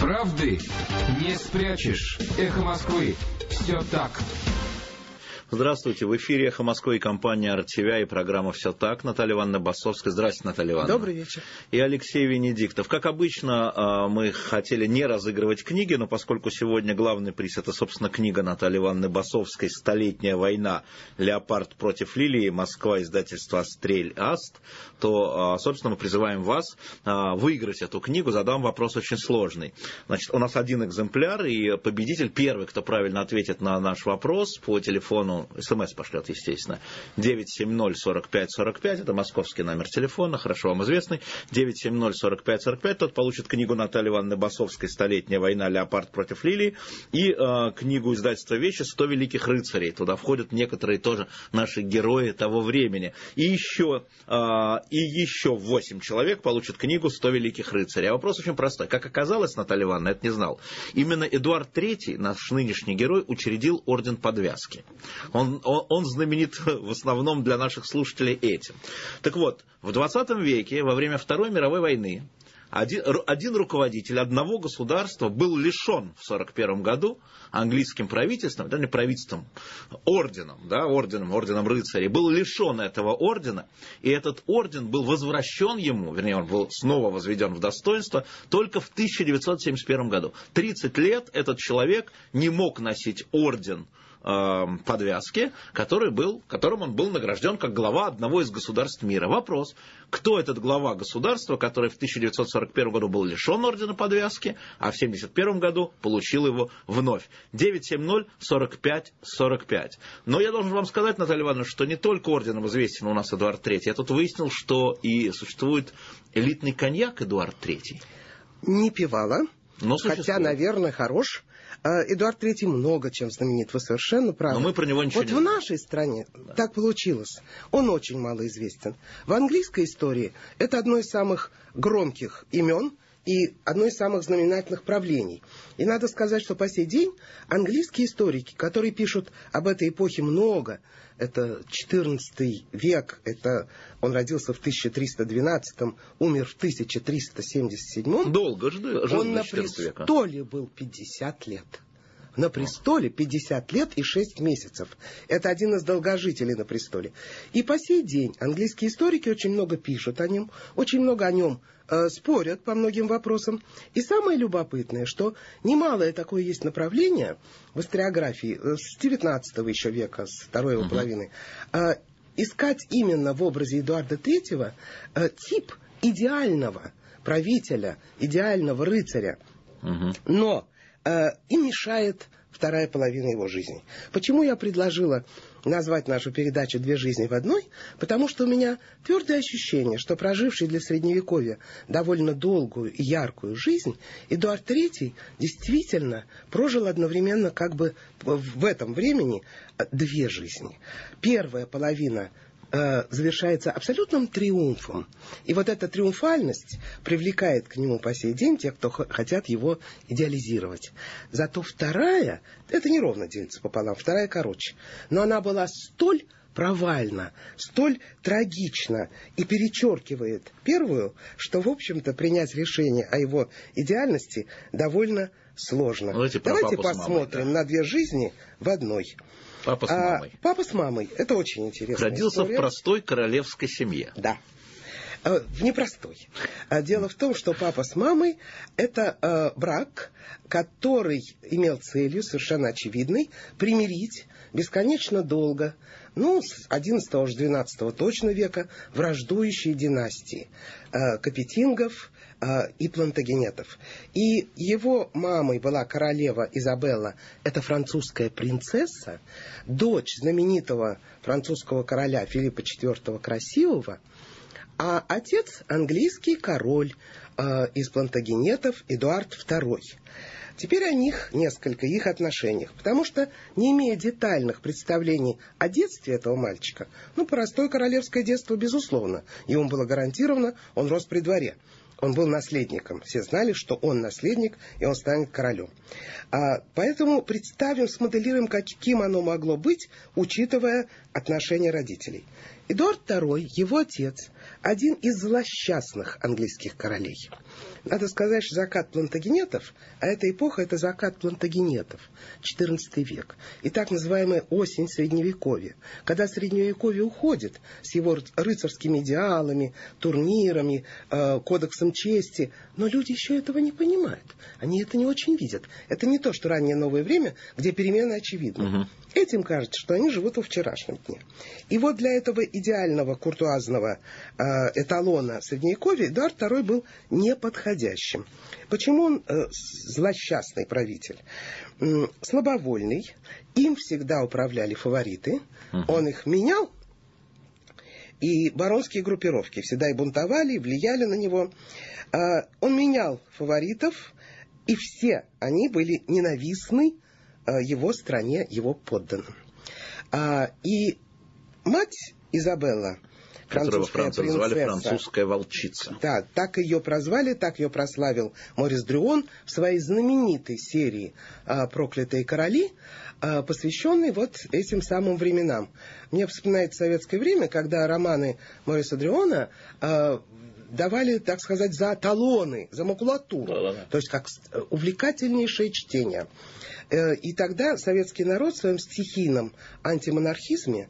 Правды не спрячешь. Эхо Москвы. Все так. Здравствуйте. В эфире «Эхо Москвы» и компания «РТВ» и программа «Все так». Наталья Ивановна Басовская. Здравствуйте, Наталья Ивановна. Добрый вечер. И Алексей Венедиктов. Как обычно, мы хотели не разыгрывать книги, но поскольку сегодня главный приз – это, собственно, книга Натальи Ивановны Басовской «Столетняя война. Леопард против лилии. Москва. Издательство «Астрель Аст», то, собственно, мы призываем вас выиграть эту книгу. Задам вопрос очень сложный. Значит, у нас один экземпляр, и победитель, первый, кто правильно ответит на наш вопрос по телефону, СМС пошлет, естественно, 970-45-45, это московский номер телефона, хорошо вам известный, 970-45-45, тот получит книгу Натальи Ивановны Басовской «Столетняя война. Леопард против лилии» и книгу издательства «Вещи» «100 великих рыцарей». Туда входят некоторые тоже наши герои того времени. И еще 8 человек получат книгу «100 великих рыцарей». А вопрос очень простой. Как оказалось, Наталья Ивановна, это не знал, именно Эдуард III, наш нынешний герой, учредил орден Подвязки. Он знаменит в основном для наших слушателей этим. Так вот, в 20 веке, во время Второй мировой войны, один руководитель одного государства был лишен в 1941 году английским правительством, это не правительством, орденом рыцарей, был лишен этого ордена, и этот орден был возвращен ему, вернее, он был снова возведен в достоинство только в 1971 году. 30 лет этот человек не мог носить орден Подвязки, которым он был награжден как глава одного из государств мира. Вопрос, кто этот глава государства, который в 1941 году был лишен ордена Подвязки, а в 1971 году получил его вновь. 970-45-45. Но я должен вам сказать, Наталья Ивановна, что не только орденом известен у нас Эдуард III. Я тут выяснил, что и существует элитный коньяк Эдуард III. Не пивала, но хотя, наверное, хорош. Эдуард III много чем знаменит, вы совершенно правы. Но мы про него ничего не знаем. В нашей стране так получилось. Он очень мало известен. В английской истории это одно из самых громких имен и одно из самых знаменательных правлений. И надо сказать, что по сей день английские историки, которые пишут об этой эпохе много, это XIV век, он родился в 1312, умер в 1377. Долго жил он на престоле был 50 лет. На престоле 50 лет и 6 месяцев. Это один из долгожителей на престоле. И по сей день английские историки очень много пишут о нем, очень много о нем спорят по многим вопросам. И самое любопытное, что немалое такое есть направление в историографии с 19 еще века, с второй его половины, искать именно в образе Эдуарда III тип идеального правителя, идеального рыцаря. Но и мешает вторая половина его жизни. Почему я предложила назвать нашу передачу «Две жизни в одной»? Потому что у меня твердое ощущение, что проживший для Средневековья довольно долгую и яркую жизнь, Эдуард III действительно прожил одновременно как бы в этом времени две жизни. Первая половина завершается абсолютным триумфом. И вот эта триумфальность привлекает к нему по сей день тех, кто хотят его идеализировать. Зато вторая, это неровно делится пополам, вторая короче. Но она была столь провальна, столь трагична и перечеркивает первую, что, в общем-то, принять решение о его идеальности довольно сложно. Давайте посмотрим на две жизни в одной. Папа с мамой. Папа с мамой. Это очень интересно. Родился в простой королевской семье. Да. В непростой. Дело в том, что папа с мамой – это брак, который имел целью, совершенно очевидной, примирить бесконечно долго, с 11-12 точно века, враждующие династии Капетингов и Плантагенетов. И его мамой была королева Изабелла, это французская принцесса, дочь знаменитого французского короля Филиппа IV Красивого, а отец английский король из Плантагенетов Эдуард II. Теперь о них несколько, их отношениях. Потому что, не имея детальных представлений о детстве этого мальчика, простое королевское детство, безусловно, ему было гарантировано, он рос при дворе. Он был наследником. Все знали, что он наследник, и он станет королем. Поэтому представим, смоделируем, каким оно могло быть, учитывая отношения родителей. Эдуард II, его отец, один из злосчастных английских королей. Надо сказать, что закат плантагенетов, а эта эпоха — это закат плантагенетов, XIV век, и так называемая осень Средневековья, когда Средневековье уходит с его рыцарскими идеалами, турнирами, кодексом чести, но люди еще этого не понимают, они это не очень видят. Это не то, что раннее новое время, где перемены очевидны. Этим кажется, что они живут во вчерашнем дне. И вот для этого идеального куртуазного эталона Средневековья Эдуард II был неподходящим. Почему он злосчастный правитель? Слабовольный, им всегда управляли фавориты, он их менял, и баронские группировки всегда и бунтовали, и влияли на него. Он менял фаворитов, и все они были ненавистны его стране, его подданным. И мать Изабелла, которую во Франции называли французская волчица. Да, так ее прозвали, так ее прославил Морис Дрюон в своей знаменитой серии «Проклятые короли», посвященной вот этим самым временам. Мне вспоминается советское время, когда романы Мориса Дрюона давали, так сказать, за талоны, за макулатуру. Да. То есть как увлекательнейшее чтение. И тогда советский народ в своем стихийном антимонархизме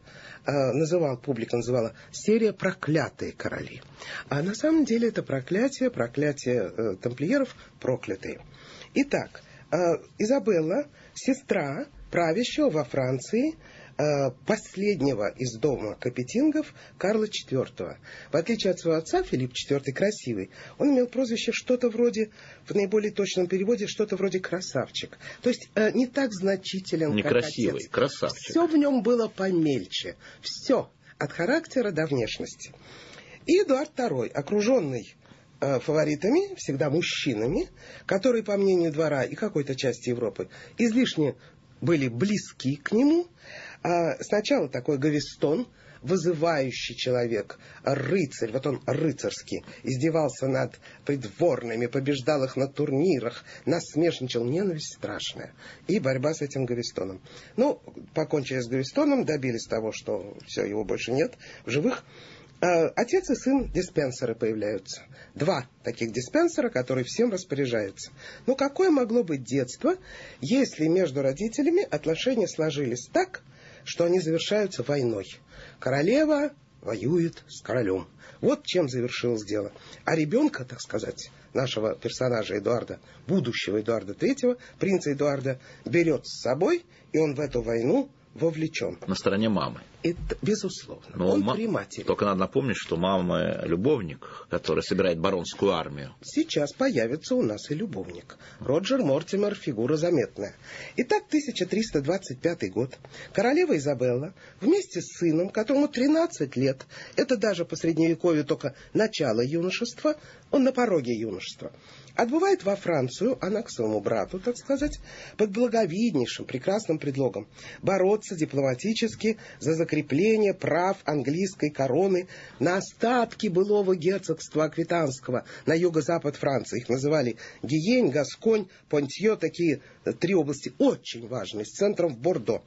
публика называла серия «Проклятые короли». А на самом деле это проклятие тамплиеров проклятые. Итак, Изабелла, сестра правящего во Франции последнего из дома Капетингов Карла IV. В отличие от своего отца, Филипп IV Красивый, он имел прозвище что-то вроде, в наиболее точном переводе, что-то вроде красавчик. То есть не так значителен, не как красивый, отец. Красавчик. Все в нем было помельче. Все, от характера до внешности. И Эдуард II, окруженный фаворитами, всегда мужчинами, которые, по мнению двора и какой-то части Европы, излишне были близки к нему. Сначала такой Гавестон, вызывающий человек, рыцарь, вот он рыцарский, издевался над придворными, побеждал их на турнирах, насмешничал, ненависть страшная. И борьба с этим Гавестоном. Ну, покончили с Гавестоном, добились того, что все, его больше нет в живых. Отец и сын диспенсеры появляются. Два таких диспенсера, которые всем распоряжаются. Но какое могло быть детство, если между родителями отношения сложились так, что они завершаются войной? Королева воюет с королем. Вот чем завершилось дело. А ребенка, так сказать, нашего персонажа Эдуарда, будущего Эдуарда III, принца Эдуарда, берет с собой, и он в эту войну вовлечен. На стороне мамы. Это, безусловно. Но он при матери. Только надо напомнить, что мама любовник, который собирает баронскую армию. Сейчас появится у нас и любовник. Роджер Мортимер, фигура заметная. Итак, 1325 год. Королева Изабелла вместе с сыном, которому 13 лет, это даже по средневековью только начало юношества, он на пороге юношества, отбывает во Францию, она к своему брату, так сказать, под благовиднейшим, прекрасным предлогом бороться дипломатически за закрепление прав английской короны на остатки былого герцогства Аквитанского на юго-запад Франции. Их называли Гиень, Гасконь, Понтье, такие три области очень важные, с центром в Бордо.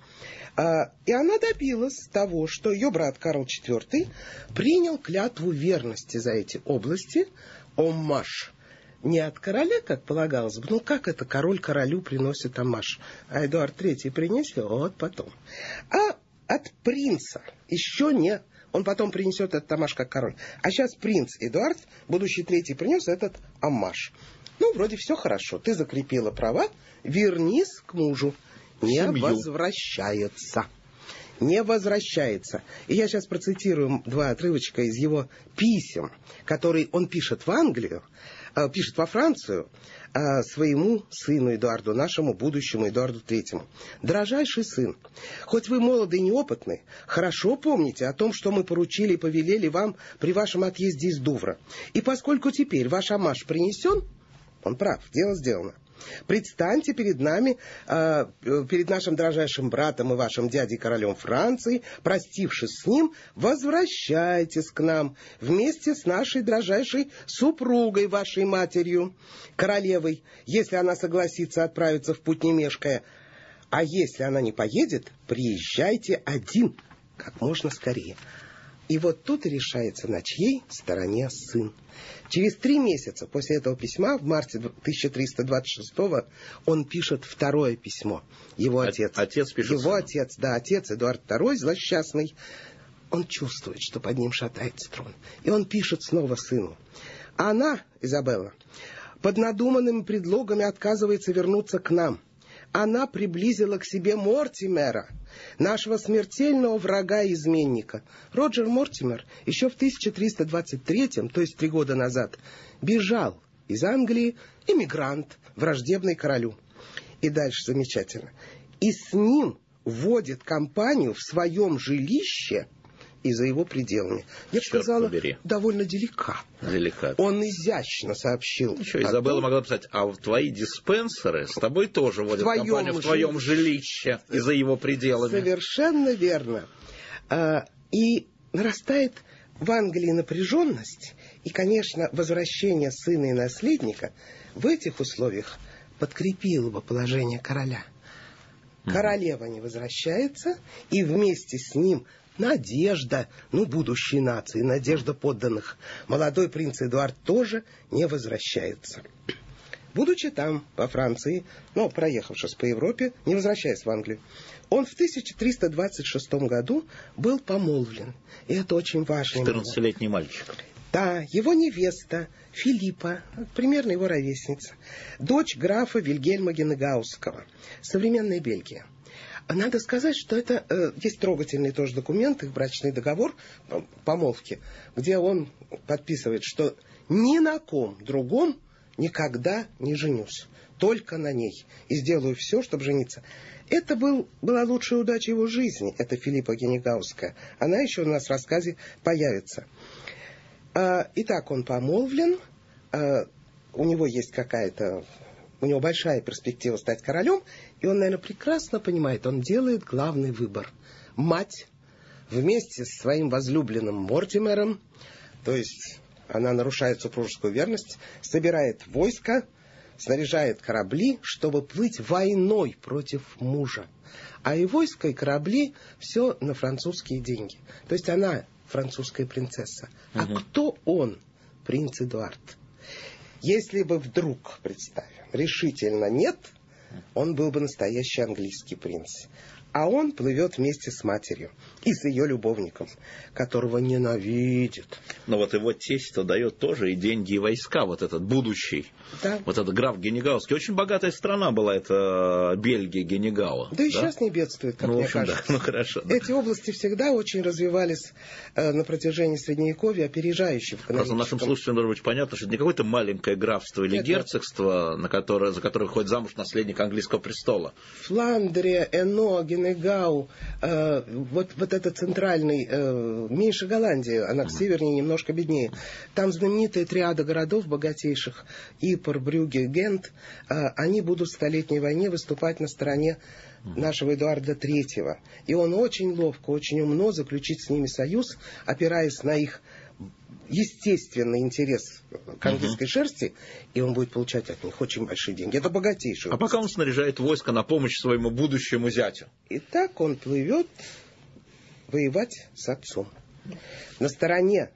И она добилась того, что ее брат Карл IV принял клятву верности за эти области, оммаж. Не от короля, как полагалось бы, ну как это король королю приносит оммаж, а Эдуард III принесет, вот потом. А от принца еще не, он потом принесет этот оммаж как король. А сейчас принц Эдуард, будущий третий, принес этот оммаж. Ну, вроде все хорошо, ты закрепила права, вернись к мужу. Не возвращается. Не возвращается. И я сейчас процитирую два отрывочка из его писем, которые он пишет в Англию, пишет во Францию своему сыну Эдуарду, нашему будущему Эдуарду III. «Дорожайший сын, хоть вы молоды и неопытны, хорошо помните о том, что мы поручили и повелели вам при вашем отъезде из Дувра. И поскольку теперь ваш оммаж принесен, он прав, дело сделано. Предстаньте перед нами, перед нашим дорожайшим братом и вашим дядей королем Франции, простившись с ним, возвращайтесь к нам вместе с нашей дорожайшей супругой, вашей матерью, королевой, если она согласится отправиться в путь не мешкая. А если она не поедет, приезжайте один, как можно скорее». И вот тут и решается, на чьей стороне сын. Через 3 месяца после этого письма, в марте 1326 он пишет второе письмо. Его отец. Отец пишет Его сыну. отец, да, отец Эдуард II, злосчастный. Он чувствует, что под ним шатается трон. И он пишет снова сыну. А она, Изабелла, под надуманными предлогами отказывается вернуться к нам. Она приблизила к себе Мортимера, нашего смертельного врага и изменника. Роджер Мортимер еще в 1323, то есть 3 года назад, бежал из Англии, эмигрант, враждебный королю. И дальше замечательно. И с ним водит компанию в своем жилище и за его пределами. Я бы сказала, довольно деликатно. Он изящно сообщил. Еще Изабелла могла писать, а твои диспенсеры с тобой тоже водят компанию в твоем жилище и за его пределами. Совершенно верно. И нарастает в Англии напряженность, и, конечно, возвращение сына и наследника в этих условиях подкрепило бы положение короля. Королева не возвращается, и вместе с ним надежда, будущей нации, надежда подданных. Молодой принц Эдуард тоже не возвращается. Будучи там, во Франции, проехавшись по Европе, не возвращаясь в Англию, он в 1326 году был помолвлен. И это очень важно. 14-летний мальчик. Да, его невеста Филиппа, примерно его ровесница, дочь графа Вильгельма Генегаузского, современная Бельгия. Надо сказать, что это есть трогательный тоже документ, их брачный договор, помолвки, где он подписывает, что ни на ком другом никогда не женюсь, только на ней, и сделаю все, чтобы жениться. Это была лучшая удача его жизни, это Филиппа Генегаузская. Она еще у нас в рассказе появится. Итак, он помолвлен, у него есть у него большая перспектива стать королем, и он, наверное, прекрасно понимает, он делает главный выбор. Мать вместе с своим возлюбленным Мортимером, то есть она нарушает супружескую верность, собирает войско, снаряжает корабли, чтобы плыть войной против мужа. А и войско, и корабли все на французские деньги. То есть она французская принцесса. А кто он, принц Эдуард? Если бы вдруг, представим, решительно нет, он был бы настоящий английский принц. А он плывет вместе с матерью и с ее любовником, которого ненавидит. Но вот его тесть-то дает тоже и деньги, и войска, вот этот будущий. Да. Вот этот граф Генегауский. Очень богатая страна была эта Бельгия, Генегауа. Да и сейчас не бедствует, как мне кажется. Да. Хорошо. Да. Эти области всегда очень развивались на протяжении Средневековья, опережающе в экономическом. Просто нашим слушателям должно быть понятно, что это не какое-то маленькое графство или герцогство, за которое выходит замуж наследник английского престола. Фландрия, Эно, Генегау, вот это центральный, меньше Голландии, она в севернее немножко беднее. Там знаменитая триада городов богатейших, Ипр, Брюгге, Гент, они будут в Столетней войне выступать на стороне нашего Эдуарда III. И он очень ловко, очень умно заключит с ними союз, опираясь на их естественный интерес к английской шерсти, и он будет получать от них очень большие деньги. Это богатейший. А пока он снаряжает войско на помощь своему будущему зятю. И так он плывет воевать с отцом. На стороне,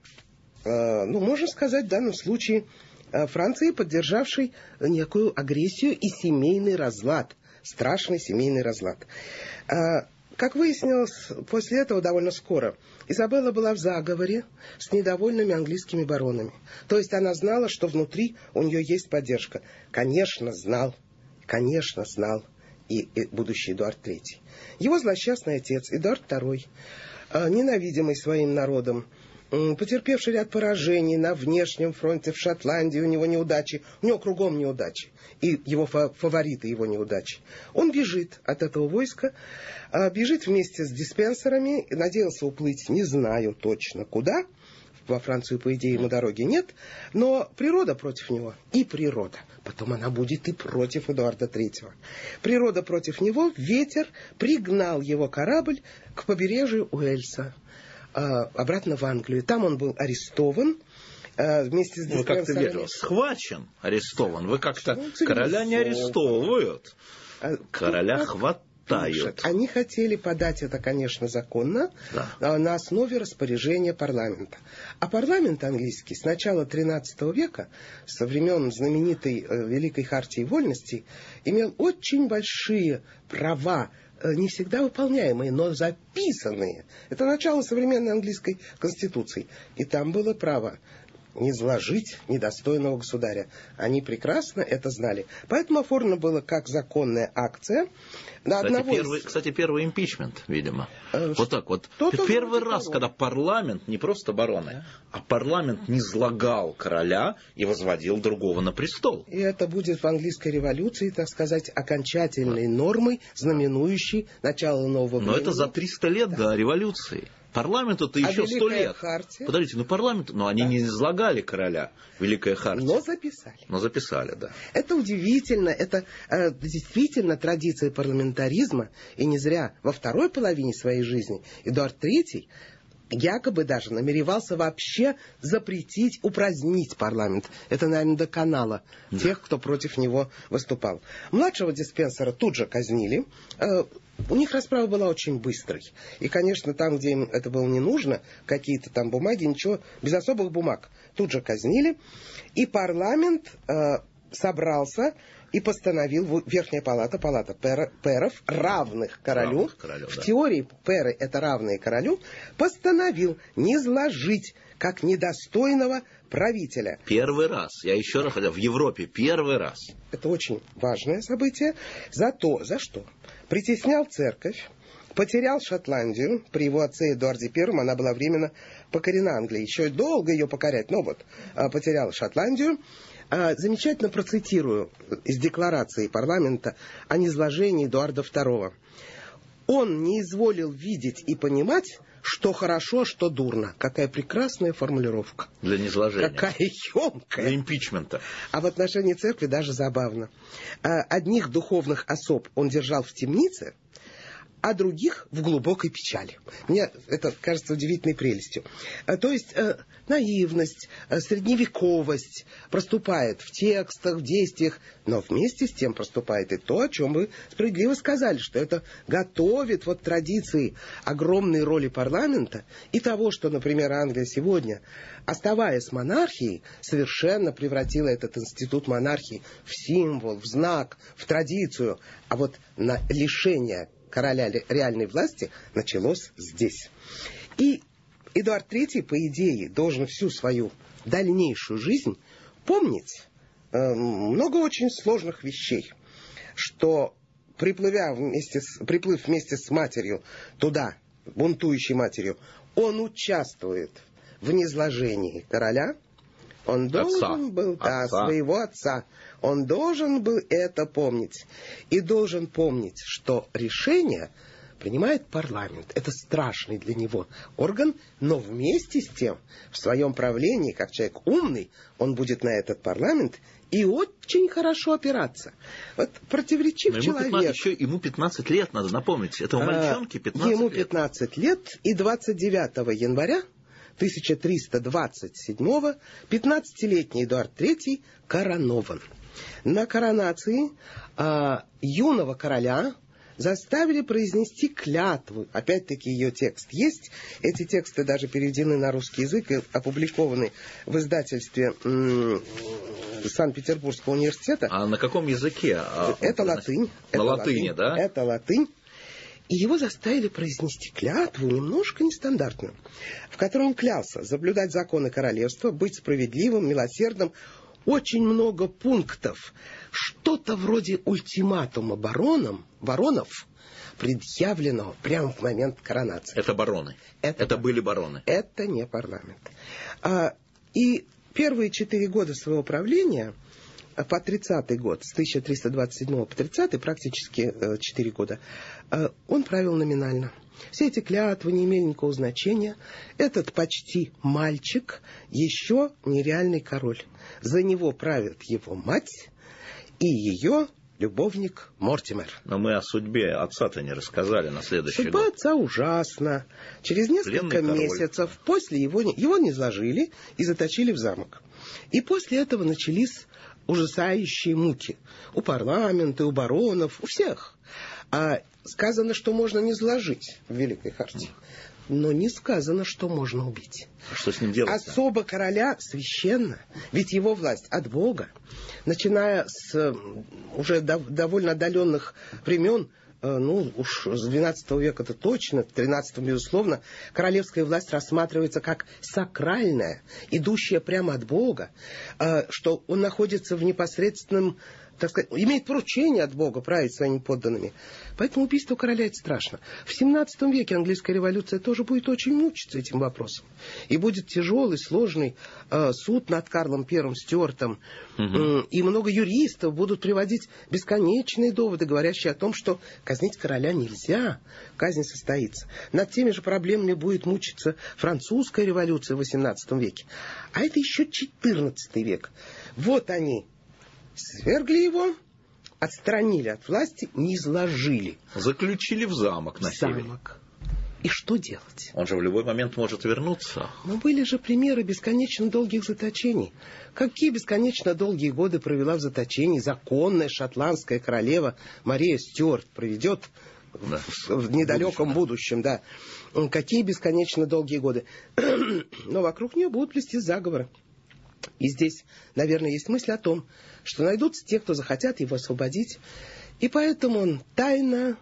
можно сказать, в данном случае Франции, поддержавшей некую агрессию и семейный разлад. Страшный семейный разлад. Как выяснилось, после этого довольно скоро Изабелла была в заговоре с недовольными английскими баронами. То есть она знала, что внутри у нее есть поддержка. Конечно, знал и будущий Эдуард III. Его злосчастный отец Эдуард II, ненавидимый своим народом, потерпевший ряд поражений на внешнем фронте, в Шотландии у него неудачи, у него кругом неудачи, и его фавориты его неудачи. Он бежит от этого войска, бежит вместе с диспенсерами, надеялся уплыть, не знаю точно куда, во Францию, по идее, ему дороги нет, но природа против него, и природа. Потом она будет и против Эдуарда III. Природа против него, ветер пригнал его корабль к побережью Уэльса, обратно в Англию. Там он был арестован вместе с диспенсерами. Вы как-то верно, схвачен, арестован. Вы как-то... Короля не арестовывают. Короля хватают. тают. Они хотели подать это, конечно, законно, на основе распоряжения парламента. А парламент английский с начала XIII века, со времен знаменитой Великой Хартии Вольностей, имел очень большие права, не всегда выполняемые, но записанные. Это начало современной английской конституции. И там было право не зложить недостойного государя. Они прекрасно это знали. Поэтому оформлено было как законная акция. Кстати, первый импичмент, видимо. Вот так вот. Первый раз, когда парламент, не просто бароны, а парламент низлагал короля и возводил другого на престол. И это будет в английской революции, так сказать, окончательной нормой, знаменующей начало нового времени. Но это за 300 лет до революции. Парламенту-то еще 100 лет. Хартия? Подождите, они не излагали короля, Великая Хартия. Но записали. Да. Это удивительно, это действительно традиция парламентаризма, и не зря во второй половине своей жизни Эдуард III якобы даже намеревался вообще запретить, упразднить парламент. Это, наверное, доконало тех, кто против него выступал. Младшего Диспенсера тут же казнили. У них расправа была очень быстрой. И, конечно, там, где им это было не нужно, какие-то там бумаги, ничего, без особых бумаг, тут же казнили. И парламент собрался и постановил, Верхняя палата, палата пэров, равных королю, в теории пэры это равные королю, постановил низложить как недостойного правителя. Первый раз, я еще раз говорю, в Европе первый раз. Это очень важное событие. За что? Притеснял церковь, потерял Шотландию, при его отце Эдуарде I она была временно покорена Англией, еще долго ее покорять, но вот потерял Шотландию. Замечательно процитирую из декларации парламента о низложении Эдуарда II. Он не изволил видеть и понимать, что хорошо, что дурно. Какая прекрасная формулировка. Для низложения. Какая емкая. Для импичмента. А в отношении церкви даже забавно. Одних духовных особ он держал в темнице, а других в глубокой печали. Мне это кажется удивительной прелестью. То есть наивность, средневековость проступает в текстах, в действиях, но вместе с тем проступает и то, о чем вы справедливо сказали, что это готовит вот традиции огромной роли парламента и того, что, например, Англия сегодня, оставаясь монархией, совершенно превратила этот институт монархии в символ, в знак, в традицию. А вот на лишение короля реальной власти началось здесь. И Эдуард III, по идее, должен всю свою дальнейшую жизнь помнить много очень сложных вещей, что приплыв вместе с матерью туда, бунтующей матерью, он участвует в низложении короля. Он должен был, своего отца. Он должен был это помнить. И должен помнить, что решение принимает парламент. Это страшный для него орган, но вместе с тем, в своем правлении, как человек умный, он будет на этот парламент и очень хорошо опираться. Вот противоречив человек. Ему 15 лет, надо напомнить. Этому мальчонке 15 лет. Ему 15 лет, и 29 января 1327-го 15-летний Эдуард III коронован. На коронации юного короля заставили произнести клятву. Опять-таки ее текст есть. Эти тексты даже переведены на русский язык и опубликованы в издательстве Санкт-Петербургского университета. А на каком языке? Это латынь. На латыни, да? Это латынь. И его заставили произнести клятву, немножко нестандартную, в которой он клялся соблюдать законы королевства, быть справедливым, милосердным. Очень много пунктов. Что-то вроде ультиматума баронов, предъявленного прямо в момент коронации. Это бароны. Это были бароны. Это не парламент. И первые 4 года своего правления, по 30-й год, с 1327 по 30-й, практически 4 года, он правил номинально. Все эти клятвы не имели никакого значения. Этот почти мальчик еще нереальный король. За него правит его мать и ее любовник Мортимер. Но мы о судьбе отца-то не рассказали на следующий год. Судьба отца ужасна. Через несколько месяцев после его низложили и заточили в замок. И после этого начались ужасающие муки. У парламента, у баронов, у всех. Сказано, что можно не сложить в Великой Хартии. Но не сказано, что можно убить. Что с ним делать? Особо короля священна, ведь его власть от Бога. Начиная с уже довольно отдаленных времен, уж с XII века это точно, в XIII, безусловно, королевская власть рассматривается как сакральная, идущая прямо от Бога, что он находится в непосредственном, так сказать, имеет поручение от Бога править своими подданными. Поэтому убийство короля — это страшно. В XVII веке английская революция тоже будет очень мучиться этим вопросом. И будет тяжелый, сложный суд над Карлом I Стюартом. И много юристов будут приводить бесконечные доводы, говорящие о том, что казнить короля нельзя. Казнь состоится. Над теми же проблемами будет мучиться французская революция в XVIII веке. А это еще XIV век. Вот они свергли его, отстранили от власти, низложили. Заключили в замок на севере. И что делать? Он же в любой момент может вернуться. Но были же примеры бесконечно долгих заточений. Какие бесконечно долгие годы провела в заточении законная шотландская королева Мария Стюарт проведет в недалеком будущем, да. Какие бесконечно долгие годы. Но вокруг нее будут плести заговоры. И здесь, наверное, есть мысль о том, что найдутся те, кто захотят его освободить. И поэтому он тайно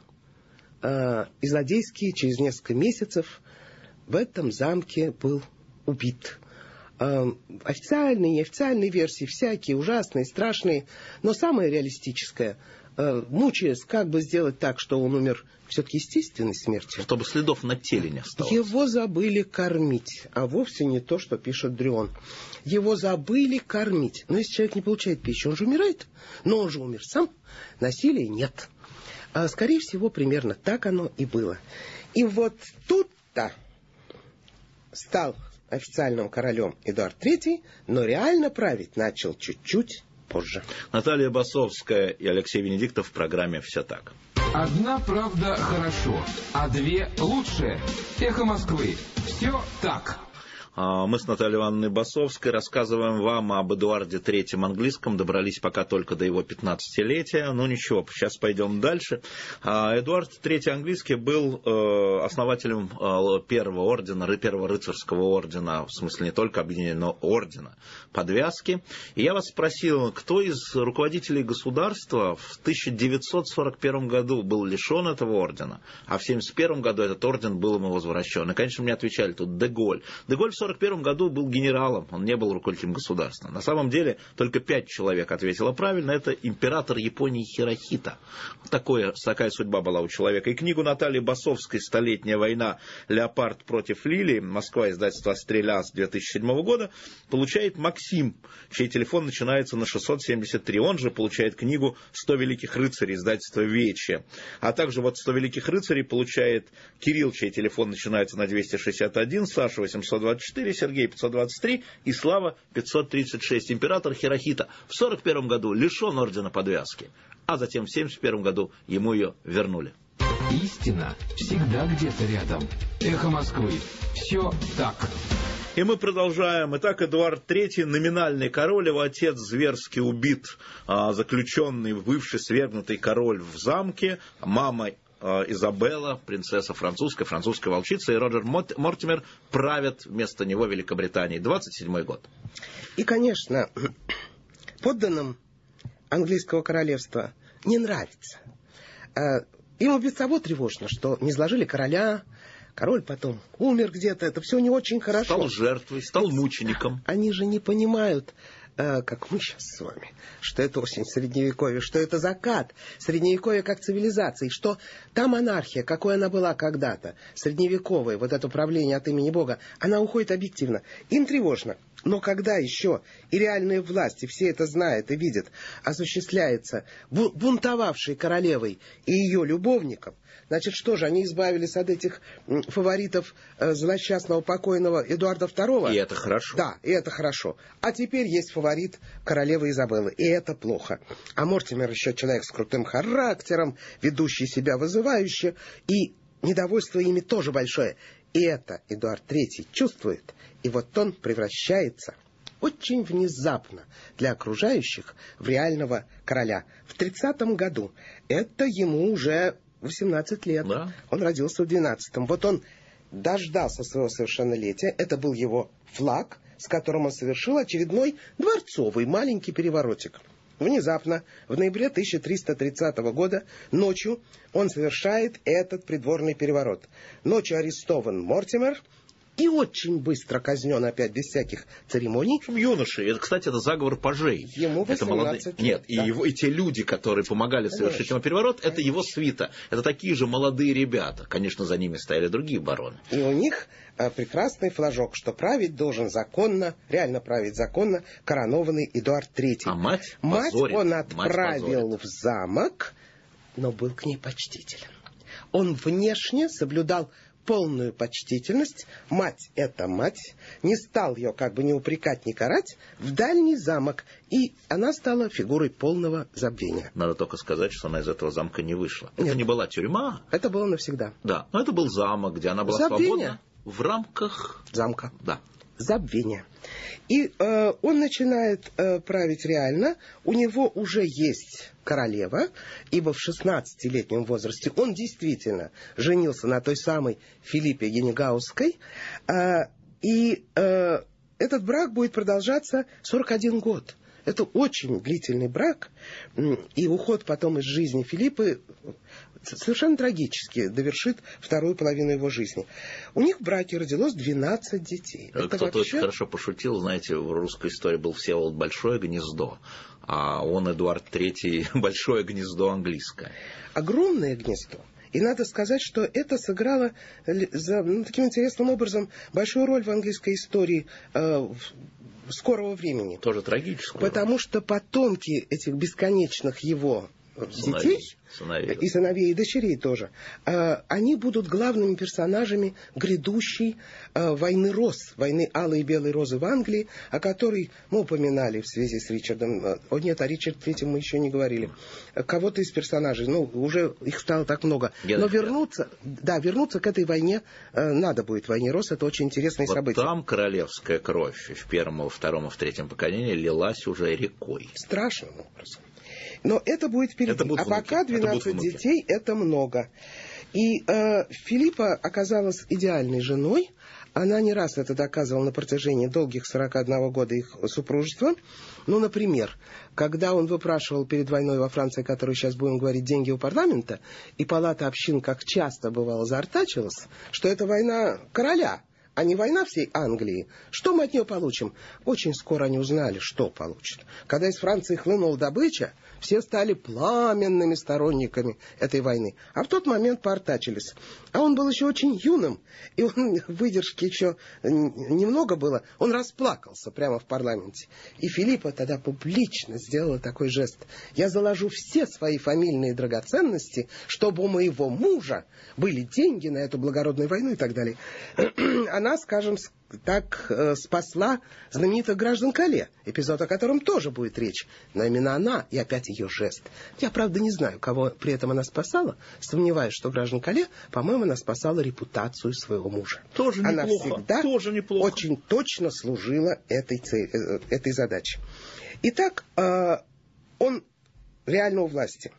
и злодейски через несколько месяцев в этом замке был убит. Официальные и неофициальные версии всякие, ужасные, страшные. Но самое реалистическое, мучаясь, как бы сделать так, что он умер все-таки естественной смертью. Чтобы следов на теле не осталось. Его забыли кормить, а вовсе не то, что пишет Дрюон. Его забыли кормить. Но если человек не получает пищу, он же умирает. Но он же умер сам. Насилия нет. Скорее всего, примерно так оно и было. И вот тут-то стал официальным королем Эдуард III, но реально править начал чуть-чуть позже. Наталья Басовская и Алексей Венедиктов в программе «Все так». Одна правда хорошо, а две лучше. Эхо Москвы. Все так. Мы с Натальей Ивановной Басовской рассказываем вам об Эдуарде III английском. Добрались пока только до его 15-летия. Ну ничего, сейчас пойдем дальше. Эдуард III английский был основателем первого ордена, первого рыцарского ордена, в смысле не только объединения, но ордена подвязки. И я вас спросил, кто из руководителей государства в 1941 году был лишен этого ордена, а в 1971 году этот орден был ему возвращен. И, конечно, мне отвечали тут Де-Голь. Де-Голь в 1941 году был генералом, он не был руководителем государства. На самом деле только 5 человек ответило правильно. Это император Японии Хирохита. Такая судьба была у человека. И книгу Натальи Басовской «Столетняя война. Леопард против Лилии», Москва, издательство «Стреляс», 2007 года, получает Максим, чей телефон начинается на 673. Он же получает книгу «100 великих рыцарей», издательство «Вече». А также вот «100 великих рыцарей» получает Кирилл, чей телефон начинается на 261, Саша 824, Сергей 523 и Слава 536. Император Хирохита в 1941 году лишен ордена подвязки, а затем в 1971 году ему ее вернули. Истина всегда где-то рядом. Эхо Москвы. Все так. И мы продолжаем. Итак, Эдуард III, номинальный король, его отец зверски убит, заключенный, бывший свергнутый король в замке, мама Изабелла, принцесса французская волчица, и Роджер Мортимер правят вместо него Великобританией. 27-й год. И, конечно, подданным английского королевства не нравится. Им без того тревожно, что не сложили короля, король потом умер где-то, это все не очень хорошо. Стал жертвой, стал мучеником. Они же не понимают, как мы сейчас с вами, что это осень Средневековья, что это закат Средневековья как цивилизации, что та монархия, какой она была когда-то, средневековая, вот это правление от имени Бога, она уходит объективно. Им тревожно. Но когда еще и реальная власть, и все это знают и видят, осуществляется бунтовавшей королевой и ее любовником, значит, что же, они избавились от этих фаворитов злосчастного покойного Эдуарда II? И это хорошо. Да, и это хорошо. А теперь есть фаворит королевы Изабеллы, и это плохо. А Мортимер еще человек с крутым характером, ведущий себя вызывающе, и недовольство ими тоже большое. И это Эдуард III чувствует, и вот он превращается очень внезапно для окружающих в реального короля. В 30-м году, это ему уже 18 лет, Да. Он родился в 12-м. Вот он дождался своего совершеннолетия, это был его флаг, с которым он совершил очередной дворцовый маленький переворотик. Внезапно, в ноябре 1330 года, ночью он совершает этот придворный переворот. Ночью арестован Мортимер и очень быстро казнен опять без всяких церемоний. Юноши. Это, кстати, это заговор пажей. Ему 18 лет. Нет, да. и те люди, которые помогали совершить ему переворот, это его свита. Это такие же молодые ребята. Конечно, за ними стояли другие бароны. И у них прекрасный флажок, что править должен законно, реально править законно, коронованный Эдуард III. А мать Мать позорит. он Мать отправил позорит. в замок, но был к ней почтителен. Он внешне соблюдал полную почтительность. Мать — это мать. Не стал ее как бы ни упрекать, ни карать. В дальний замок. И она стала фигурой полного забвения. Надо только сказать, что она из этого замка не вышла. Это Нет. не была тюрьма. Это было навсегда. Да, но это был замок, где она была Забвение. свободна в рамках... Замка. Да. Забвение. И он начинает править реально. У него уже есть королева, ибо в 16-летнем возрасте он действительно женился на той самой Филиппе Енигаусской. И этот брак будет продолжаться 41 год. Это очень длительный брак. И уход потом из жизни Филиппы совершенно трагически довершит вторую половину его жизни. У них в браке родилось 12 детей. Это Кто-то вообще... очень хорошо пошутил, знаете, в русской истории был Всеволод Большое гнездо, а он, Эдуард III, Большое гнездо английское. Огромное гнездо. И надо сказать, что это сыграло таким интересным образом большую роль в английской истории скорого времени. Тоже трагическое. Потому что потомки этих бесконечных его детей, и сыновей, и дочерей тоже, они будут главными персонажами грядущей войны роз, войны алой и белой розы в Англии, о которой мы упоминали в связи с Ричардом. О нет, о Ричарде III мы еще не говорили. Кого-то из персонажей, уже их стало так много. Но вернуться к этой войне надо будет, войне роз, это очень интересное событие. Там королевская кровь в первом, во втором и в третьем поколении лилась уже рекой. Страшным образом. Но это будет впереди. А пока 12 детей — это много. И Филиппа оказалась идеальной женой. Она не раз это доказывала на протяжении долгих 41 года их супружества. Например, когда он выпрашивал перед войной во Франции, о которой сейчас будем говорить, деньги у парламента, и палата общин, как часто бывало, заортачилась, что это война короля, а не война всей Англии. Что мы от нее получим? Очень скоро они узнали, что получат. Когда из Франции хлынула добыча, все стали пламенными сторонниками этой войны. А в тот момент поортачились. А он был еще очень юным, и выдержки еще немного было. Он расплакался прямо в парламенте. И Филиппа тогда публично сделала такой жест. Я заложу все свои фамильные драгоценности, чтобы у моего мужа были деньги на эту благородную войну и так далее. Она, скажем так, спасла знаменитых граждан Кале, эпизод, о котором тоже будет речь. Но именно она, и опять ее жест. Я, правда, не знаю, кого при этом она спасала. Сомневаюсь, что граждан Кале, по-моему, она спасала репутацию своего мужа. Тоже она неплохо. всегда тоже неплохо. очень точно служила этой задаче. Итак, он реально у власти.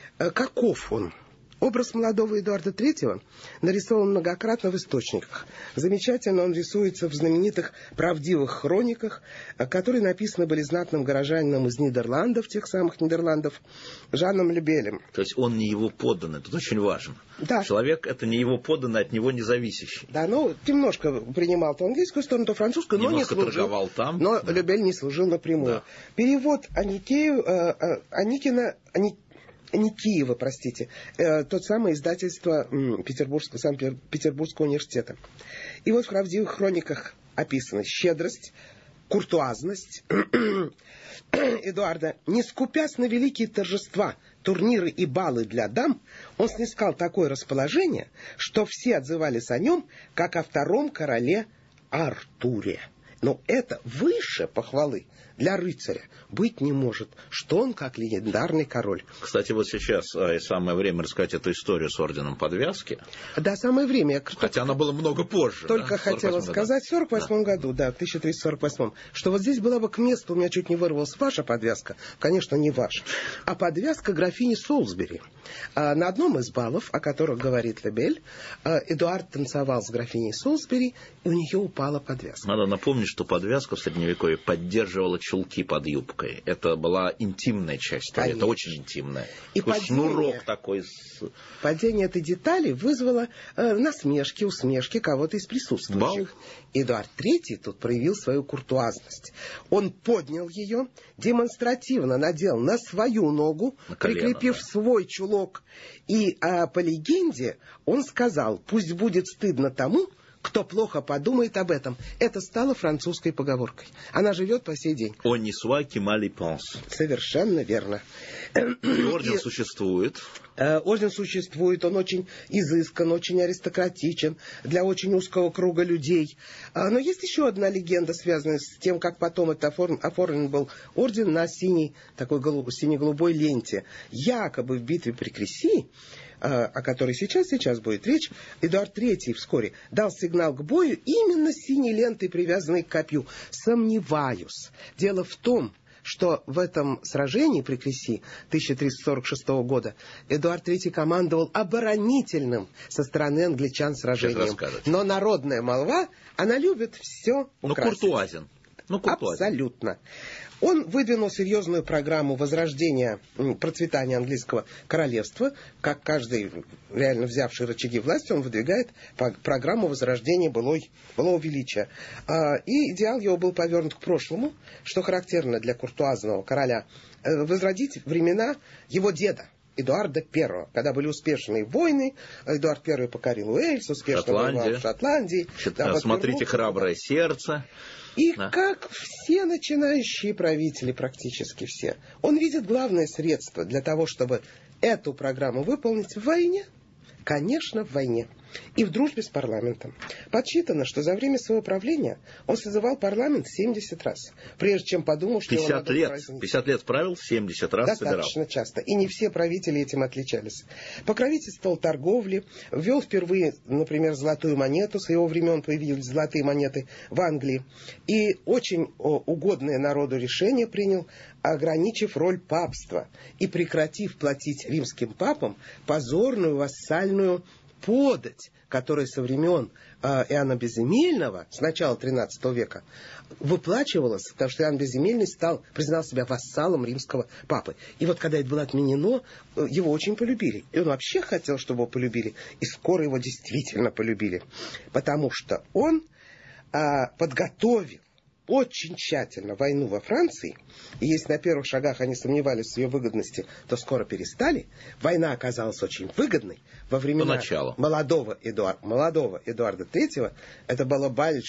Каков он? Образ молодого Эдуарда III нарисован многократно в источниках. Замечательно он рисуется в знаменитых правдивых хрониках, которые написаны были знатным горожанином из Нидерландов, тех самых Нидерландов, Жаном Любелем. То есть он не его подданный, тут очень важно. Да. Человек — это не его подданный, от него независящий. Да, немножко принимал то английскую сторону, то французскую, но не служил. Торговал там. Но да. Любель не служил напрямую. Да. Перевод Аникеева, тот самый издательство Санкт-Петербургского университета. И вот в правдивых хрониках описана щедрость, куртуазность Эдуарда. Не скупясь на великие торжества, турниры и балы для дам, он снискал такое расположение, что все отзывались о нем, как о втором короле Артуре. Но это выше похвалы для рыцаря быть не может, что он как легендарный король. Кстати, вот сейчас самое время рассказать эту историю с орденом Подвязки. Да, самое время. Хотя оно было много позже. Только хотела сказать, в 1948 году, да, в 1348, что вот здесь была бы к месту, у меня чуть не вырвалась ваша подвязка, конечно, не ваша, а подвязка графини Солсбери. На одном из балов, о которых говорит Лебель, Эдуард танцевал с графиней Солсбери, и у нее упала подвязка. Надо напомнить, что подвязка в Средневековье поддерживала чулки под юбкой. Это была интимная часть, это очень интимная. И шнурок такой. Падение этой детали вызвало насмешки, усмешки кого-то из присутствующих. Эдуард III тут проявил свою куртуазность. Он поднял ее, демонстративно надел на свою ногу, на колено, прикрепив свой чулок. И по легенде он сказал: пусть будет стыдно тому, кто плохо подумает об этом. Это стало французской поговоркой. Она живет по сей день. «On n'y soit qui mal y pense». Совершенно верно. И орден существует. Орден существует, он очень изыскан, очень аристократичен, для очень узкого круга людей. Но есть еще одна легенда, связанная с тем, как потом это оформлен был орден на такой сине-голубой ленте. Якобы в битве при Креси, о которой сейчас будет речь, Эдуард III вскоре дал сигнал к бою именно с синей лентой, привязанной к копью. Сомневаюсь. Дело в том, что в этом сражении при Креси 1346 года Эдуард III командовал оборонительным со стороны англичан сражением. Но народная молва, она любит все украсить. Куртуазен. Абсолютно. Он выдвинул серьезную программу возрождения, процветания английского королевства. Как каждый, реально взявший рычаги власти, он выдвигает программу возрождения былого величия. И идеал его был повернут к прошлому, что характерно для куртуазного короля, возродить времена его деда, Эдуарда I, когда были успешные войны. Эдуард I покорил Уэльс, успешно воевал в Шотландии. Смотрите «Храброе сердце». И как все начинающие правители, практически все, он видит главное средство для того, чтобы эту программу выполнить в войне. Конечно, в войне. И в дружбе с парламентом. Подсчитано, что за время своего правления он созывал парламент 70 раз, прежде чем подумал, что 50 лет правил, 70 раз собирал. Достаточно часто. И не все правители этим отличались. Покровительствовал торговле, ввел впервые, например, золотую монету. С его времен появились золотые монеты в Англии. И очень угодное народу решение принял, ограничив роль папства и прекратив платить римским папам позорную вассальную подать, которая со времен Иоанна Безземельного, с начала XIII века, выплачивалась, потому что Иоанн Безземельный признал себя вассалом римского папы. И вот когда это было отменено, его очень полюбили. И он вообще хотел, чтобы его полюбили. И скоро его действительно полюбили. Потому что он подготовил очень тщательно войну во Франции, и если на первых шагах они сомневались в ее выгодности, то скоро перестали. Война оказалась очень выгодной. Во времена молодого Эдуарда III это было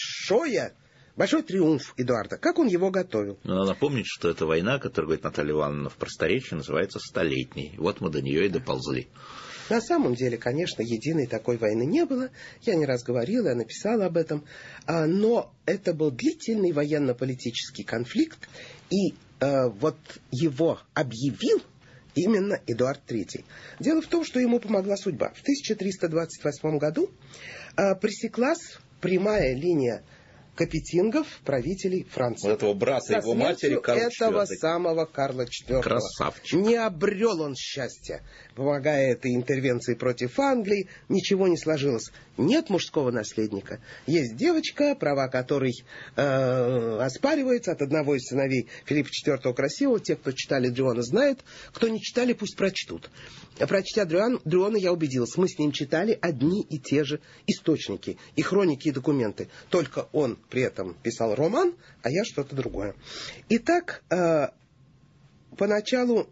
большой триумф Эдуарда. Как он его готовил? Надо напомнить, что эта война, которую говорит Наталья Ивановна в просторечии, называется Столетней. Вот мы до нее и доползли. На самом деле, конечно, единой такой войны не было. Я не раз говорила, я написала об этом. Но это был длительный военно-политический конфликт. И вот его объявил именно Эдуард III. Дело в том, что ему помогла судьба. В 1328 году пресеклась прямая линия капетингов, правителей Франции. Вот этого брата его матери, Карла IV. Этого самого Карла IV. Красавчик. Не обрел он счастья. Помогая этой интервенции против Англии, ничего не сложилось. Нет мужского наследника. Есть девочка, права которой оспариваются от одного из сыновей Филиппа IV Красивого. Те, кто читали Дрюона, знают. Кто не читали, пусть прочтут. Прочтя Дрюона, я убедилась. Мы с ним читали одни и те же источники. И хроники, и документы. Только он при этом писал роман, а я что-то другое. Итак, поначалу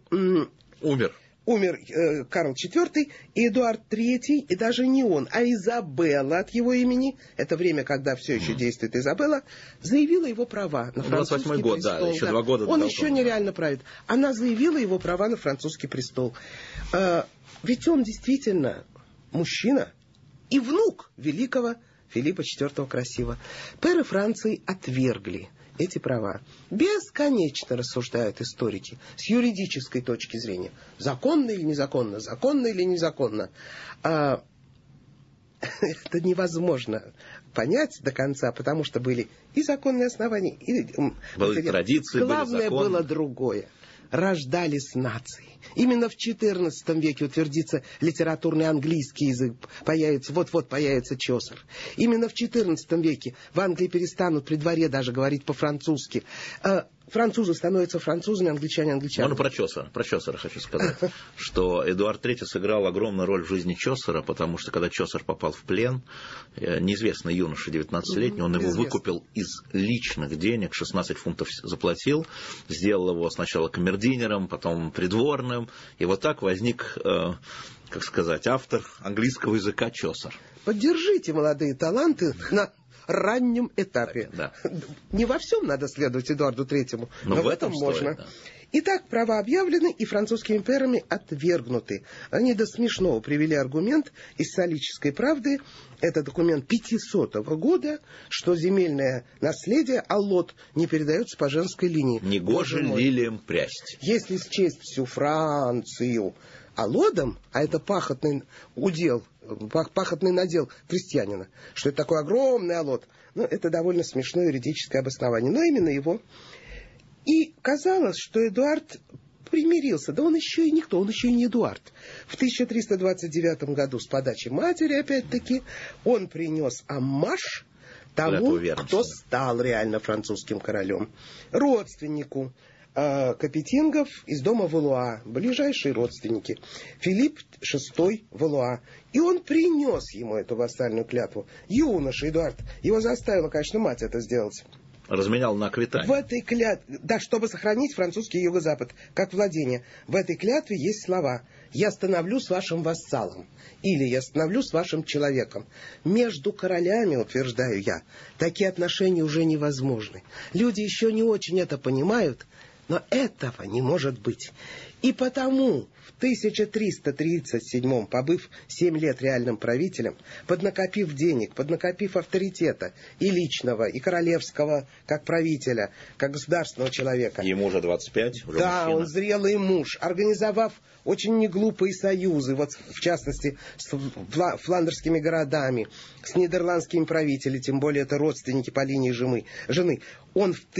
умер Карл IV, и Эдуард III, и даже не он, а Изабелла от его имени, это время, когда все еще действует Изабелла, заявила его права на французский 28-й год, престол. Да, еще 2 года. Он еще нереально правит. Она заявила его права на французский престол. Ведь он действительно мужчина и внук великого Филиппа IV красиво. Пэры Франции отвергли эти права. Бесконечно рассуждают историки с юридической точки зрения. Законно или незаконно? Законно или незаконно? Это невозможно понять до конца, потому что были и законные основания, и были традиции, главное были законы. Было другое. Рождались нации. Именно в XIV веке утвердится литературный английский язык, вот-вот появится Чосер. Именно в XIV веке в Англии перестанут при дворе даже говорить по-французски. Французы становятся французами, англичане англичанами. Ну, про Чосера хочу сказать, что Эдуард III сыграл огромную роль в жизни Чосера, потому что когда Чосер попал в плен, неизвестный юноша 19-летний, он его выкупил из личных денег, 16 фунтов заплатил, сделал его сначала камердинером, потом придворным, и вот так возник, как сказать, автор английского языка Чосер. Поддержите молодые таланты на раннем этапе. Да. Не во всем надо следовать Эдуарду Третьему, но в этом можно. Стоит, да. Итак, права объявлены и французскими пэрами отвергнуты. Они до смешного привели аргумент из «Солической правды». Это документ 500 года, что земельное наследие аллот не передается по женской линии. Негоже лилиям прясть. Если счесть всю Францию аллодом, а это пахотный удел, пахотный надел крестьянина, что это такой огромный аллот, ну, это довольно смешное юридическое обоснование, но именно его. И казалось, что Эдуард примирился. Да он еще и никто, он еще и не Эдуард. В 1329 году с подачи матери, опять-таки, он принес аммаж тому, кто стал реально французским королем. Родственнику Капетингов из дома Валуа, ближайшие родственники. Филипп VI Валуа. И он принес ему эту вассальную клятву. Юноша Эдуард. Его заставила, конечно, мать это сделать. Разменял на квитании. В этой клятве, да, чтобы сохранить французский юго-запад как владение, в этой клятве есть слова: «Я становлюсь вашим вассалом» или «Я становлюсь вашим человеком». Между королями, утверждаю я, такие отношения уже невозможны. Люди еще не очень это понимают, но этого не может быть. И потому в 1337-м, побыв 7 лет реальным правителем, поднакопив денег, поднакопив авторитета и личного, и королевского, как правителя, как государственного человека. Ему уже 25, уже да, мужчина. Он зрелый муж, организовав очень неглупые союзы, вот в частности с фландерскими городами, с нидерландскими правителями, тем более это родственники по линии жены. Он в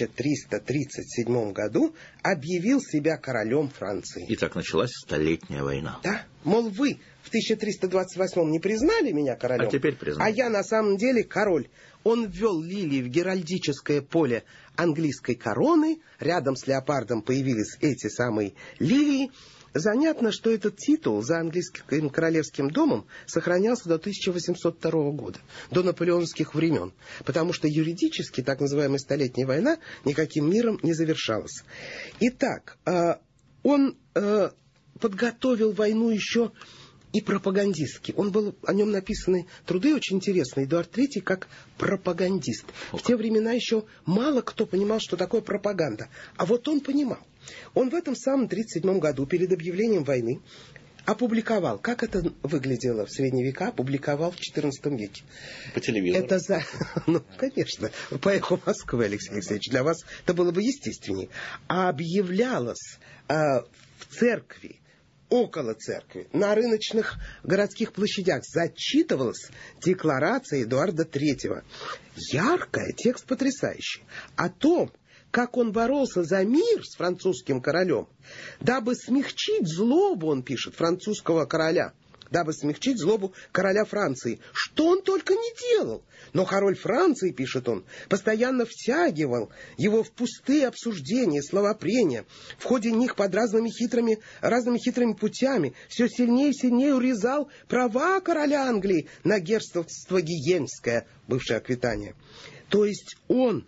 1337 году объявил себя королем Франции. И так началась Столетняя война. Да, мол, вы в 1328 не признали меня королем, а теперь признали. А я на самом деле король. Он ввел лилии в геральдическое поле английской короны, рядом с леопардом появились эти самые лилии. Занятно, что этот титул за английским королевским домом сохранялся до 1802 года, до наполеоновских времен, потому что юридически так называемая Столетняя война никаким миром не завершалась. Итак, он подготовил войну еще и пропагандистски. О нем написаны труды очень интересные. Эдуард III как пропагандист. В те времена еще мало кто понимал, что такое пропаганда. А вот он понимал. Он в этом самом 1937 году, перед объявлением войны, опубликовал, как это выглядело в средние века, опубликовал в XIV веке. По телевизору. Ну, конечно, по «Эху Москвы», Алексей Алексеевич, для вас это было бы естественнее. А объявлялось в церкви, около церкви, на рыночных городских площадях зачитывалась декларация Эдуарда III. Яркая, текст потрясающий. О том, как он боролся за мир с французским королем, дабы смягчить злобу, он пишет, французского короля, дабы смягчить злобу короля Франции. Что он только не делал. Но король Франции, пишет он, постоянно втягивал его в пустые обсуждения, словопрения. В ходе них под разными хитрыми путями все сильнее и сильнее урезал права короля Англии на герцогство Гиенское, бывшее Аквитания. То есть он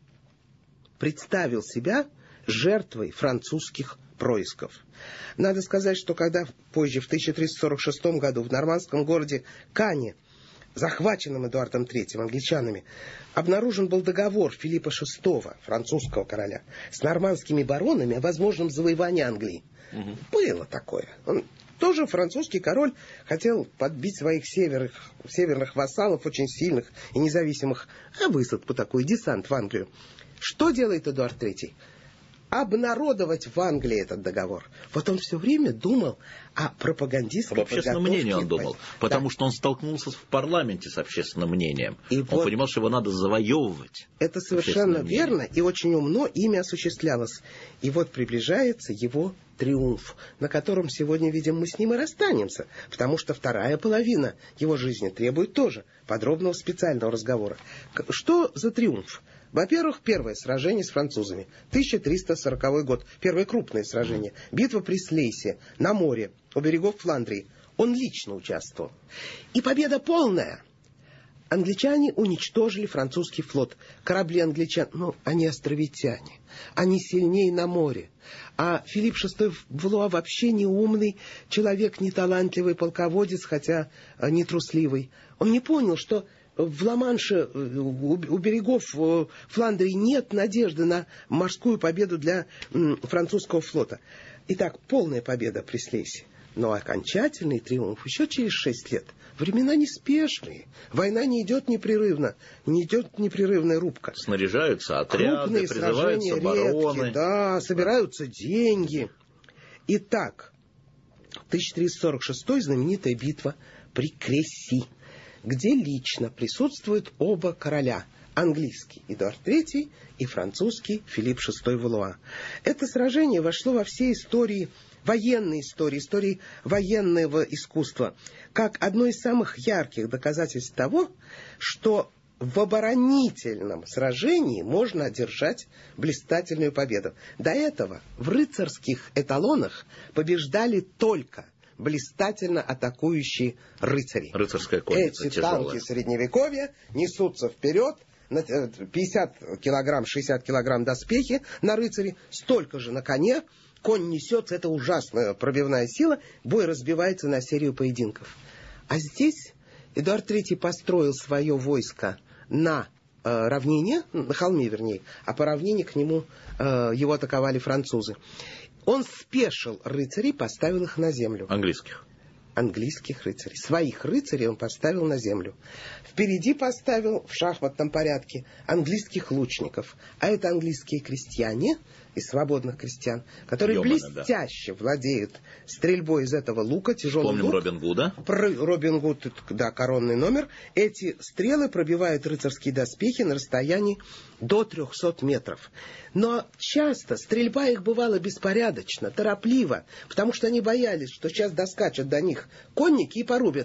представил себя жертвой французских происков. Надо сказать, что когда позже, в 1346 году, в нормандском городе Кане, захваченном Эдуардом III англичанами, обнаружен был договор Филиппа VI, французского короля, с нормандскими баронами о возможном завоевании Англии. Было такое. Он тоже французский король хотел подбить своих северных вассалов, очень сильных и независимых, высадку такую, десант в Англию. Что делает Эдуард III? Обнародовать в Англии этот договор. Вот он все время думал о пропагандистской подготовке. Об общественном мнении он думал, потому что он столкнулся в парламенте с общественным мнением. И он понимал, что его надо завоевывать. Это совершенно верно, и очень умно ими осуществлялось. И вот приближается его триумф, на котором сегодня, видим, мы с ним и расстанемся, потому что вторая половина его жизни требует тоже подробного специального разговора. Что за триумф? Во-первых, первое сражение с французами. 1340 год. Первое крупное сражение. Битва при Слейсе, на море, у берегов Фландрии. Он лично участвовал. И победа полная. Англичане уничтожили французский флот. Корабли англичан, они островитяне. Они сильнее на море. А Филипп VI Валуа вообще не умный человек, не талантливый полководец, хотя не трусливый. Он не понял, что в Ла-Манше, у берегов Фландрии нет надежды на морскую победу для французского флота. Итак, полная победа при Слейсе. Но окончательный триумф еще через 6 лет. Времена неспешные. Война не идет непрерывно. Не идет непрерывная рубка. Снаряжаются отряды, призываются бароны. Да, собираются деньги. Итак, 1346 знаменитая битва при Креси, где лично присутствуют оба короля. Английский Эдуард III и французский Филипп VI Валуа. Это сражение вошло во все истории, военной истории военного искусства, как одно из самых ярких доказательств того, что в оборонительном сражении можно одержать блистательную победу. До этого в рыцарских эталонах побеждали только блистательно атакующие рыцари. Рыцарская конница Эти тяжелая. танки Средневековья несутся вперед, 50 килограмм, 60 килограмм доспехи на рыцаре, столько же на коне. Конь несется, это ужасная пробивная сила, бой разбивается на серию поединков. А здесь Эдуард III построил свое войско на равнине, на холме вернее, а по равнине к нему его атаковали французы. Он спешил рыцарей, поставил их на землю. Английских рыцарей. Своих рыцарей он поставил на землю. Впереди поставил в шахматном порядке английских лучников. А это английские крестьяне из свободных крестьян, которые блестяще владеют стрельбой из этого лука, тяжелый лук. Помним Робин Гуда. Робин Гуд, да, коронный номер. Эти стрелы пробивают рыцарские доспехи на расстоянии до 300 метров. Но часто стрельба их бывала беспорядочно, торопливо, потому что они боялись, что сейчас доскачут до них конники и порубят.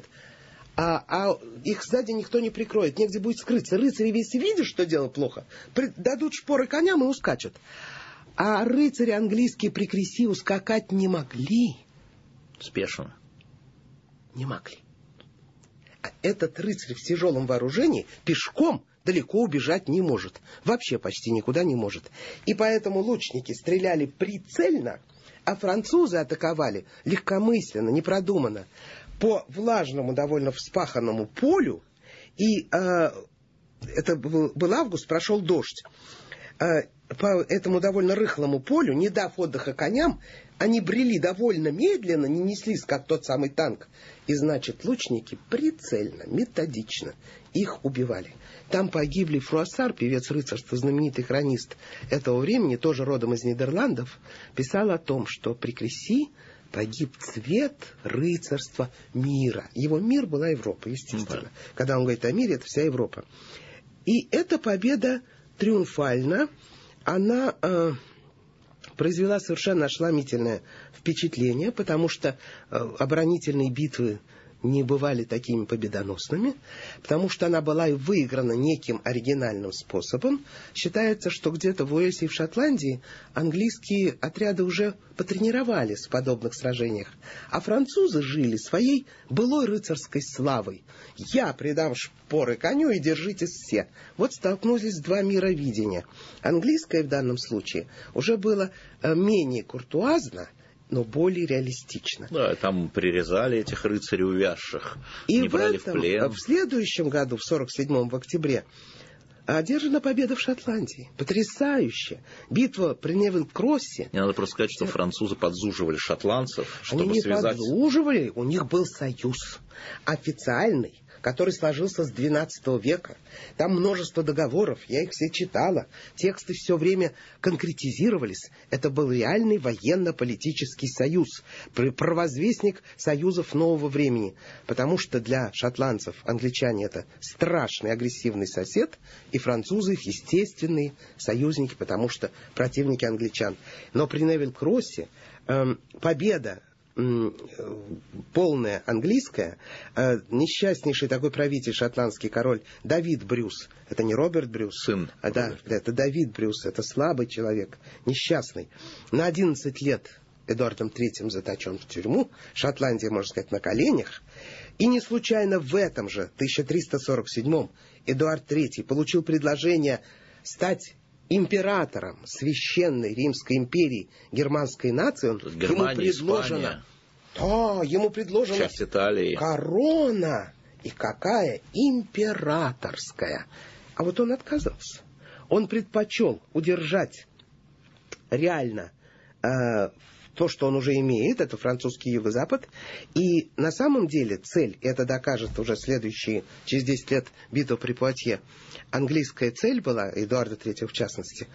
А их сзади никто не прикроет, негде будет скрыться. Рыцари весь видят, что дело плохо, дадут шпоры коням и ускачут. А рыцари английские при Креси ускакать не могли. Спешно. Не могли. А этот рыцарь в тяжелом вооружении пешком далеко убежать не может. Вообще почти никуда не может. И поэтому лучники стреляли прицельно, а французы атаковали легкомысленно, непродуманно, по влажному, довольно вспаханному полю. И это был август, прошел дождь. По этому довольно рыхлому полю, не дав отдыха коням, они брели довольно медленно, не неслись, как тот самый танк. И, значит, лучники прицельно, методично их убивали. Там погибли Фруассар, певец рыцарства, знаменитый хронист этого времени, тоже родом из Нидерландов, писал о том, что при Креси погиб цвет рыцарства мира. Его мир была Европа, естественно. Когда он говорит о мире, это вся Европа. И эта победа триумфальна. Она произвела совершенно ошеломительное впечатление, потому что оборонительные битвы не бывали такими победоносными, потому что она была и выиграна неким оригинальным способом. Считается, что где-то в Уэльсе и в Шотландии английские отряды уже потренировались в подобных сражениях, а французы жили своей былой рыцарской славой. Я придам шпоры коню и держитесь все. Вот столкнулись два мировидения. Английское в данном случае уже было менее куртуазно, но более реалистично. Да, там прирезали этих рыцарей увязших, и не брали в плен. В следующем году, в 47-м, в октябре, одержана победа в Шотландии. Потрясающе. Битва при Невилл-Кроссе. Мне надо просто сказать, что французы подзуживали шотландцев, чтобы Они не связать... подзуживали, у них был союз официальный, который сложился с XII века. Там множество договоров, я их все читала. Тексты все время конкретизировались. Это был реальный военно-политический союз, провозвестник союзов нового времени. Потому что для шотландцев англичане это страшный агрессивный сосед, и французы их естественные союзники, потому что противники англичан. Но при Невилл-Кроссе победа полная английская, несчастнейший такой правитель, шотландский король Давид Брюс, это не Роберт Брюс, сын, это Давид Брюс, это слабый человек, несчастный. На 11 лет Эдуардом III заточен в тюрьму, Шотландия, можно сказать, на коленях, и не случайно в этом же 1347 Эдуард III получил предложение стать императором Священной Римской империи германской нации. Ему предложена часть Италии. Корона. И какая? Императорская. А вот он отказался. Он предпочел удержать реально то, что он уже имеет, это французский юго-запад. И на самом деле цель, и это докажет уже следующие, через 10 лет, битва при Пуатье, английская цель была, Эдуарда III в частности,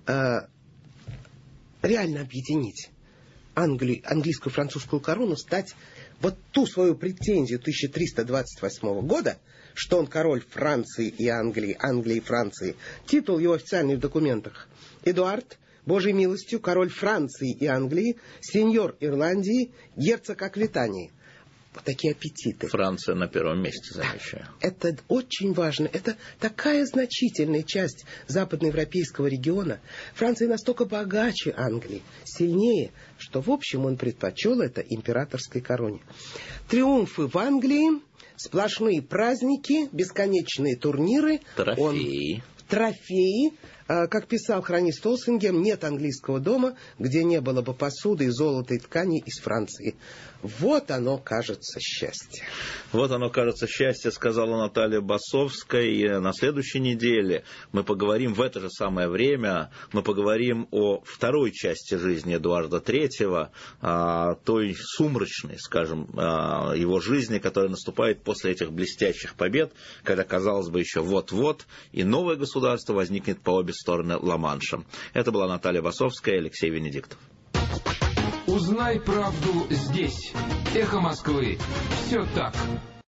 реально объединить английскую французскую корону, стать вот ту свою претензию 1328 года, что он король Франции и Англии, Англии и Франции. Титул его официальный в документах. Эдуард, Божьей милостью, король Франции и Англии, сеньор Ирландии, герцог Аквитании. Вот такие аппетиты. Франция на первом месте, замечаю. Это очень важно. Это такая значительная часть западноевропейского региона. Франция настолько богаче Англии, сильнее, что, в общем, он предпочел это императорской короне. Триумфы в Англии, сплошные праздники, бесконечные турниры. Трофеи. Как писал хронист Олсингем, нет английского дома, где не было бы посуды и золота и тканей из Франции. Вот оно, кажется, счастье. Вот оно, кажется, счастье, сказала Наталья Басовская. И на следующей неделе мы поговорим в это же самое время, мы поговорим о второй части жизни Эдуарда III, той сумрачной, скажем, его жизни, которая наступает после этих блестящих побед, когда, казалось бы, еще вот-вот, и новое государство возникнет по обе стороны Ла-Манша. Это была Наталья Басовская и Алексей Венедиктов. Узнай правду здесь. Эхо Москвы. Все так.